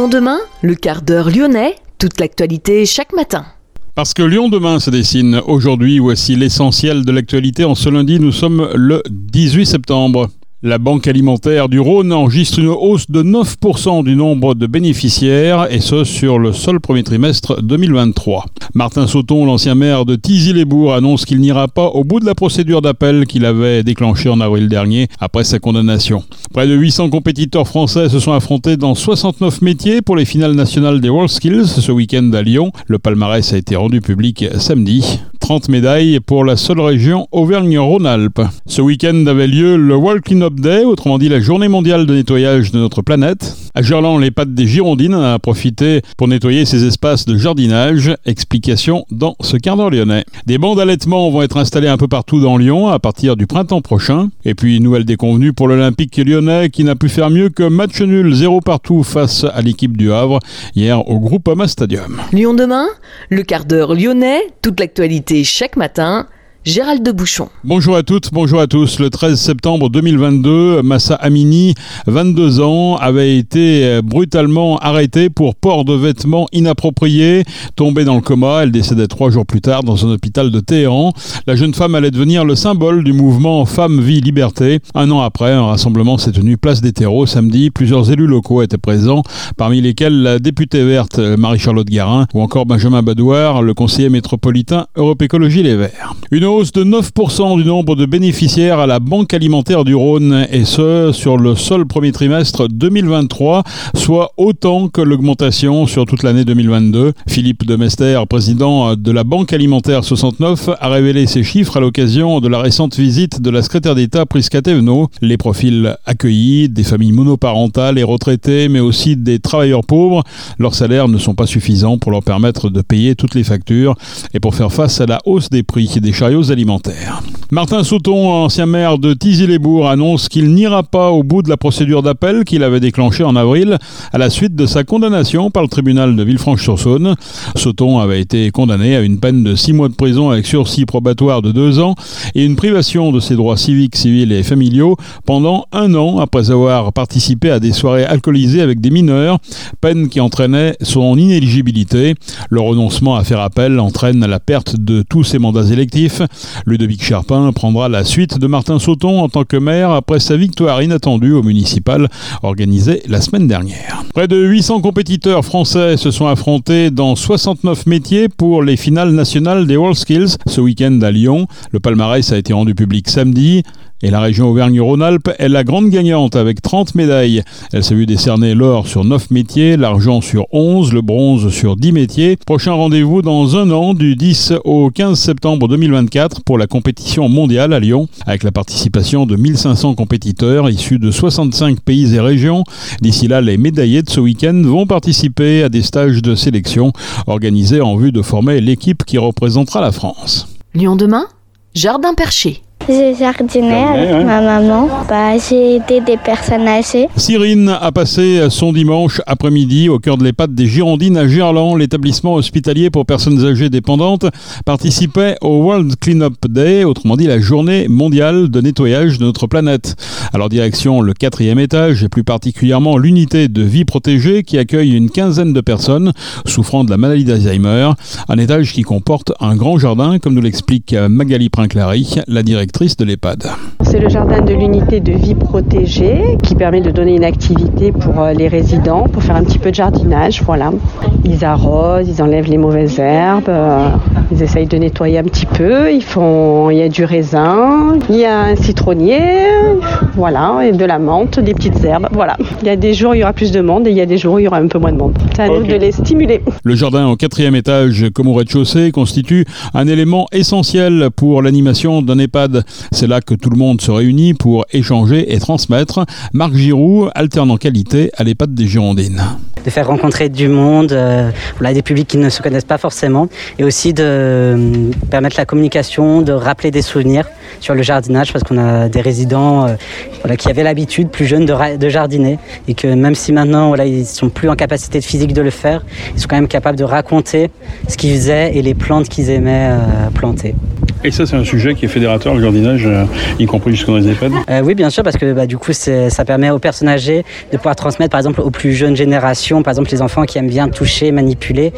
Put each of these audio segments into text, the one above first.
Lyon demain, le quart d'heure lyonnais, toute l'actualité chaque matin. Parce que Lyon demain se dessine aujourd'hui, voici l'essentiel de l'actualité. En ce lundi, nous sommes le 18 septembre. La Banque alimentaire du Rhône enregistre une hausse de 9% du nombre de bénéficiaires, et ce sur le seul premier trimestre 2023. Martin Sauton, l'ancien maire de Thizy-les-Bourgs, annonce qu'il n'ira pas au bout de la procédure d'appel qu'il avait déclenchée en avril dernier après sa condamnation. Près de 800 compétiteurs français se sont affrontés dans 69 métiers pour les finales nationales des WorldSkills ce week-end à Lyon. Le palmarès a été rendu public samedi. 30 médailles pour la seule région Auvergne-Rhône-Alpes. Ce week-end avait lieu le World Clean-up Day, autrement dit la journée mondiale de nettoyage de notre planète. À Gerland, l'EHPAD des Girondines en a profité pour nettoyer ses espaces de jardinage. Explication dans ce quart d'heure lyonnais. Des bancs d'allaitement vont être installés un peu partout dans Lyon à partir du printemps prochain. Et puis, nouvelle déconvenue pour l'Olympique lyonnais qui n'a pu faire mieux que match nul 0 partout face à l'équipe du Havre hier au Groupama Stadium. Lyon demain, le quart d'heure lyonnais, toute l'actualité chaque matin. Gérald de Bouchon. Bonjour à toutes, bonjour à tous. Le 13 septembre 2022, Mahsa Amini, 22 ans, avait été brutalement arrêtée pour port de vêtements inappropriés. Tombée dans le coma, elle décédait 3 jours plus tard dans un hôpital de Téhéran. La jeune femme allait devenir le symbole du mouvement Femmes, Vie, Liberté. Un an après, un rassemblement s'est tenu place des Terreaux samedi. Plusieurs élus locaux étaient présents, parmi lesquels la députée verte Marie-Charlotte Garin ou encore Benjamin Badouar, le conseiller métropolitain Europe Écologie Les Verts. Une hausse de 9% du nombre de bénéficiaires à la Banque alimentaire du Rhône, et ce sur le seul premier trimestre 2023, soit autant que l'augmentation sur toute l'année 2022. Philippe Demester, président de la Banque alimentaire 69, a révélé ces chiffres à l'occasion de la récente visite de la secrétaire d'État Prisca Thévenot. Les profils accueillis, des familles monoparentales et retraités, mais aussi des travailleurs pauvres, leurs salaires ne sont pas suffisants pour leur permettre de payer toutes les factures et pour faire face à la hausse des prix des chariots alimentaires. Martin Sauton, ancien maire de Thizy-les-Bourgs, annonce qu'il n'ira pas au bout de la procédure d'appel qu'il avait déclenchée en avril à la suite de sa condamnation par le tribunal de Villefranche-sur-Saône. Sauton avait été condamné à une peine de 6 mois de prison avec sursis probatoire de 2 ans et une privation de ses droits civiques, civils et familiaux pendant 1 an après avoir participé à des soirées alcoolisées avec des mineurs, peine qui entraînait son inéligibilité. Le renoncement à faire appel entraîne la perte de tous ses mandats électifs. Ludovic Charpin prendra la suite de Martin Sauton en tant que maire après sa victoire inattendue au municipal organisée la semaine dernière. Près de 800 compétiteurs français se sont affrontés dans 69 métiers pour les finales nationales des WorldSkills ce week-end à Lyon. Le palmarès a été rendu public samedi. Et la région Auvergne-Rhône-Alpes est la grande gagnante avec 30 médailles. Elle s'est vue décerner l'or sur 9 métiers, l'argent sur 11, le bronze sur 10 métiers. Prochain rendez-vous dans 1 an, du 10 au 15 septembre 2024 pour la compétition mondiale à Lyon, avec la participation de 1500 compétiteurs issus de 65 pays et régions. D'ici là, les médaillés de ce week-end vont participer à des stages de sélection organisés en vue de former l'équipe qui représentera la France. Lyon demain, Jardin Perché. J'ai jardiné avec ma maman. J'ai aidé des personnes âgées. Cyrine a passé son dimanche après-midi au cœur de l'EHPAD des Girondines à Gerland. L'établissement hospitalier pour personnes âgées dépendantes participait au World Clean-up Day, autrement dit la journée mondiale de nettoyage de notre planète. À leur direction, le 4e étage et plus particulièrement l'unité de vie protégée qui accueille une quinzaine de personnes souffrant de la maladie d'Alzheimer. Un étage qui comporte un grand jardin, comme nous l'explique Magali Princlary, la directrice de l'EHPAD. C'est le jardin de l'unité de vie protégée qui permet de donner une activité pour les résidents, pour faire un petit peu de jardinage. Voilà. Ils arrosent, ils enlèvent les mauvaises herbes, ils essayent de nettoyer un petit peu. Il y a du raisin, il y a un citronnier, voilà, et de la menthe, des petites herbes. Voilà. Il y a des jours où il y aura plus de monde et il y a des jours où il y aura un peu moins de monde. C'est à nous de les stimuler. Le jardin au 4e étage, comme au rez-de-chaussée, constitue un élément essentiel pour l'animation d'un EHPAD. C'est là que tout le monde se réunit pour échanger et transmettre. Marc Giroux, alternant qualité à l'EHPAD des Girondines. De faire rencontrer du monde, des publics qui ne se connaissent pas forcément, et aussi de permettre la communication, de rappeler des souvenirs sur le jardinage, parce qu'on a des résidents qui avaient l'habitude, plus jeunes, de jardiner, et que même si maintenant ils sont plus en capacité physique de le faire, ils sont quand même capables de raconter ce qu'ils faisaient et les plantes qu'ils aimaient planter. Et ça, c'est un sujet qui est fédérateur, le jardinage, y compris jusqu'à dans les EHPAD? Oui, bien sûr, parce que du coup, ça permet aux personnes âgées de pouvoir transmettre, par exemple, aux plus jeunes générations, par exemple les enfants qui aiment bien toucher, manipuler,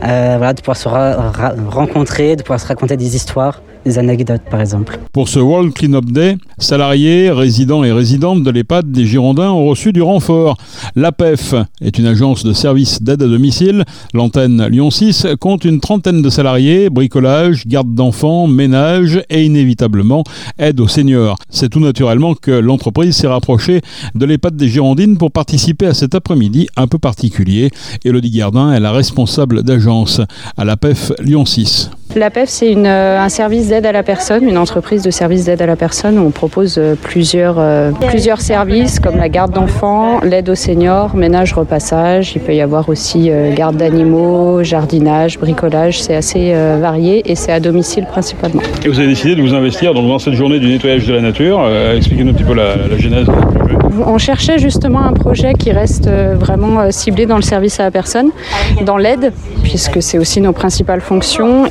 de pouvoir se rencontrer, de pouvoir se raconter des histoires, des anecdotes par exemple. Pour ce World Clean-up Day, salariés, résidents et résidentes de l'EHPAD des Girondins ont reçu du renfort. L'APEF est une agence de services d'aide à domicile. L'antenne Lyon 6 compte une trentaine de salariés, bricolage, garde d'enfants, ménage et inévitablement aide aux seniors. C'est tout naturellement que l'entreprise s'est rapprochée de l'EHPAD des Girondines pour participer à cet après-midi un peu particulier. Élodie Gardin est la responsable d'agence à l'APEF Lyon 6. L'APEF, c'est un service d'aide à la personne, une entreprise de services d'aide à la personne où on propose plusieurs services comme la garde d'enfants, l'aide aux seniors, ménage, repassage. Il peut y avoir aussi garde d'animaux, jardinage, bricolage. C'est assez varié et c'est à domicile principalement. Et vous avez décidé de vous investir dans cette journée du nettoyage de la nature. Expliquez-nous un petit peu la genèse de votre projet. On cherchait justement un projet qui reste vraiment ciblé dans le service à la personne, dans l'aide, puisque c'est aussi nos principales fonctions.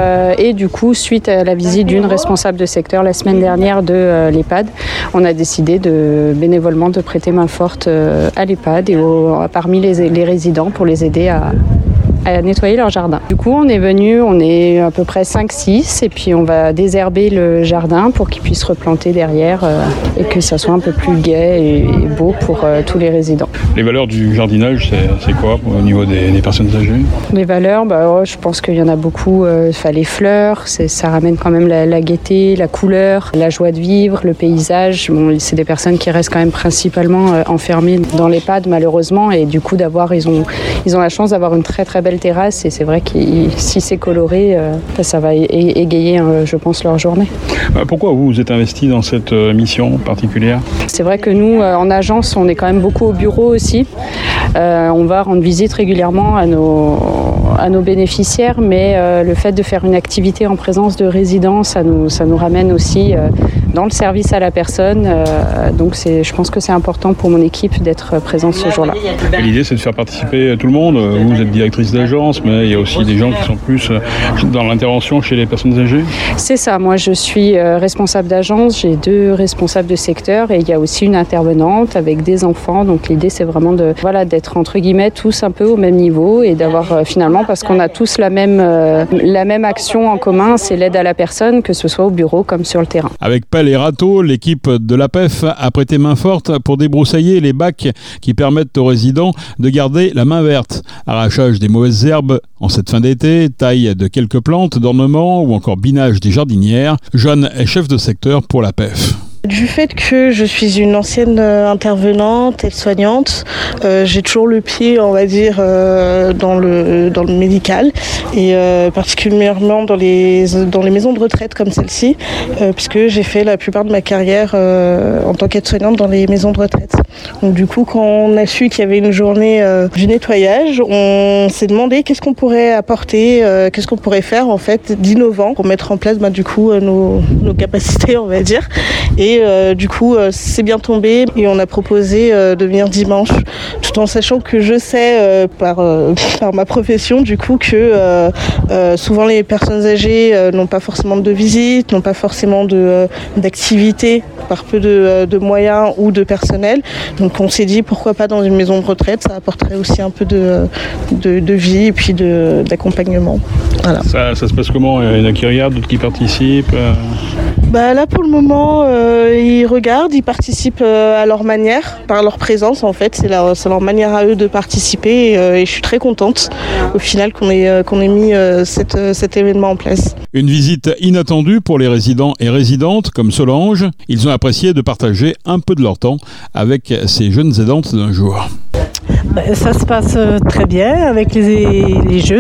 Et du coup, suite à la visite d'une responsable de secteur la semaine dernière de l'EHPAD, on a décidé bénévolement de prêter main forte à l'EHPAD et parmi les résidents pour les aider à nettoyer leur jardin. Du coup, on est à peu près 5-6 et puis on va désherber le jardin pour qu'ils puissent replanter derrière et que ça soit un peu plus gai et beau pour tous les résidents. Les valeurs du jardinage, c'est quoi au niveau des personnes âgées? Les valeurs, je pense qu'il y en a beaucoup. Les fleurs, ça ramène quand même la gaieté, la couleur, la joie de vivre, le paysage. C'est des personnes qui restent quand même principalement enfermées dans l'EHPAD malheureusement et du coup ils ont la chance d'avoir une très très belle terrasse et c'est vrai que si c'est coloré, ça va égayer, je pense, leur journée. Pourquoi vous êtes investi dans cette mission particulière? C'est vrai que nous, en agence, on est quand même beaucoup au bureau aussi. On va rendre visite régulièrement à nos bénéficiaires, mais le fait de faire une activité en présence de résidents, ça nous ramène aussi dans le service à la personne. Donc je pense que c'est important pour mon équipe d'être présente ce jour-là. Et l'idée, c'est de faire participer tout le monde. Vous êtes directrice d'agence, mais il y a aussi des gens qui sont plus dans l'intervention chez les personnes âgées. C'est ça. Moi, je suis responsable d'agence. J'ai 2 responsables de secteur et il y a aussi une intervenante avec des enfants. Donc l'idée, c'est vraiment d'être entre guillemets tous un peu au même niveau et d'avoir finalement, parce qu'on a tous la même action en commun, c'est l'aide à la personne, que ce soit au bureau comme sur le terrain. Avec pelle et râteau, l'équipe de l'APEF a prêté main forte pour débroussailler les bacs qui permettent aux résidents de garder la main verte. Arrachage des mauvaises herbes en cette fin d'été, taille de quelques plantes d'ornement ou encore binage des jardinières. Jeanne est chef de secteur pour l'APEF. Du fait que je suis une ancienne intervenante, aide-soignante, j'ai toujours le pied, on va dire, dans le médical et particulièrement dans les maisons de retraite comme celle-ci, puisque j'ai fait la plupart de ma carrière en tant qu'aide-soignante dans les maisons de retraite. Donc du coup, quand on a su qu'il y avait une journée du nettoyage, on s'est demandé qu'est-ce qu'on pourrait apporter, qu'est-ce qu'on pourrait faire en fait d'innovant pour mettre en place nos capacités, on va dire. Et du coup, c'est bien tombé et on a proposé de venir dimanche, tout en sachant que je sais par ma profession du coup que souvent les personnes âgées n'ont pas forcément de visite, n'ont pas forcément d'activité, par peu de moyens ou de personnel. Donc on s'est dit pourquoi pas dans une maison de retraite, ça apporterait aussi un peu de vie et puis d'accompagnement. Voilà. Ça se passe comment? Il y en a qui regardent, d'autres qui participent? Là pour le moment, ils regardent, ils participent à leur manière, par leur présence en fait. C'est leur manière à eux de participer et je suis très contente au final qu'on ait mis cet événement en place. Une visite inattendue pour les résidents et résidentes comme Solange. Ils ont apprécié de partager un peu de leur temps avec ces jeunes aidantes d'un jour. Ça se passe très bien avec les jeunes.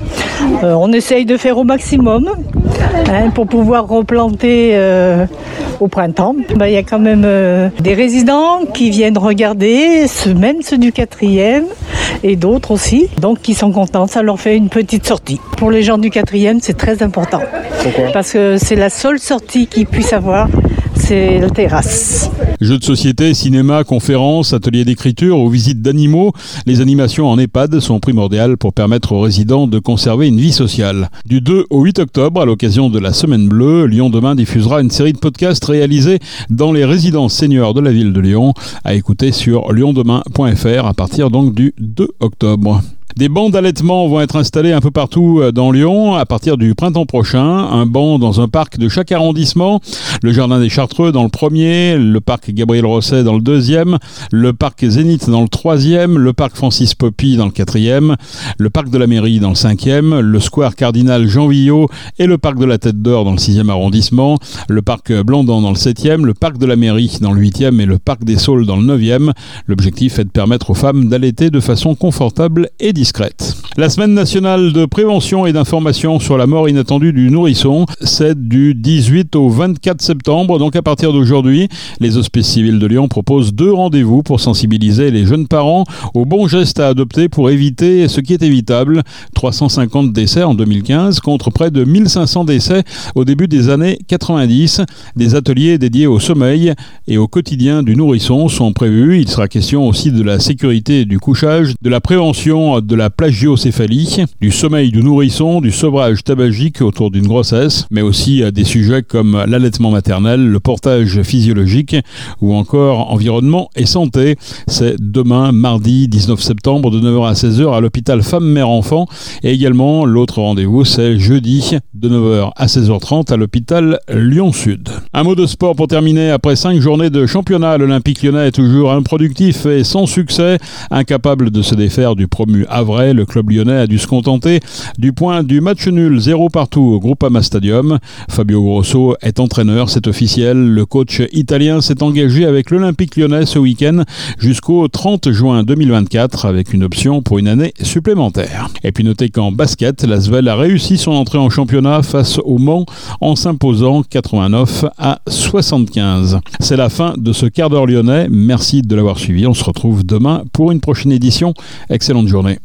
On essaye de faire au maximum pour pouvoir replanter au printemps. Il y a quand même des résidents qui viennent regarder, même ceux du 4e et d'autres aussi, donc qui sont contents. Ça leur fait une petite sortie. Pour les gens du 4e, c'est très important. Pourquoi ? Parce que c'est la seule sortie qu'ils puissent avoir. c'est la terrasse. Jeux de société, cinéma, conférences, ateliers d'écriture ou visites d'animaux, les animations en EHPAD sont primordiales pour permettre aux résidents de conserver une vie sociale. Du 2 au 8 octobre, à l'occasion de la Semaine Bleue, Lyon Demain diffusera une série de podcasts réalisés dans les résidences seniors de la ville de Lyon, à écouter sur lyondemain.fr à partir donc du 2 octobre. Des bancs d'allaitement vont être installés un peu partout dans Lyon à partir du printemps prochain. Un banc dans un parc de chaque arrondissement. Le Jardin des Chartreux dans le premier, le parc Gabriel Rosset dans le deuxième, le parc Zénith dans le troisième, le parc Francis Poppy dans le quatrième, le parc de la Mairie dans le cinquième, le square Cardinal Jean Villot et le parc de la Tête d'Or dans le sixième arrondissement, le parc Blandan dans le septième, le parc de la Mairie dans le huitième et le parc des Saules dans le neuvième. L'objectif est de permettre aux femmes d'allaiter de façon confortable et discrète. La semaine nationale de prévention et d'information sur la mort inattendue du nourrisson, c'est du 18 au 24 septembre. Donc à partir d'aujourd'hui, les Hospices civils de Lyon proposent 2 rendez-vous pour sensibiliser les jeunes parents aux bons gestes à adopter pour éviter ce qui est évitable. 350 décès en 2015 contre près de 1500 décès au début des années 90. Des ateliers dédiés au sommeil et au quotidien du nourrisson sont prévus. Il sera question aussi de la sécurité du couchage, de la prévention de la plagiocéphalie, du sommeil du nourrisson, du sevrage tabagique autour d'une grossesse, mais aussi des sujets comme l'allaitement maternel, le portage physiologique ou encore environnement et santé. C'est demain, mardi 19 septembre, de 9h à 16h à l'hôpital Femmes-Mères-Enfants. Et également, l'autre rendez-vous, c'est jeudi de 9h à 16h30 à l'hôpital Lyon-Sud. Un mot de sport pour terminer. Après 5 journées de championnat, l'Olympique lyonnais est toujours improductif et sans succès, incapable de se défaire du promu Havrais. Le club lyonnais a dû se contenter du point du match nul 0 partout au Groupama Stadium. Fabio Grosso est entraîneur, c'est officiel. Le coach italien s'est engagé avec l'Olympique lyonnais ce week-end jusqu'au 30 juin 2024 avec une option pour une année supplémentaire. Et puis notez qu'en basket, l'Asvel a réussi son entrée en championnat face au Mans en s'imposant 89 à 75. C'est la fin de ce quart d'heure lyonnais. Merci de l'avoir suivi. On se retrouve demain pour une prochaine édition. Excellente journée.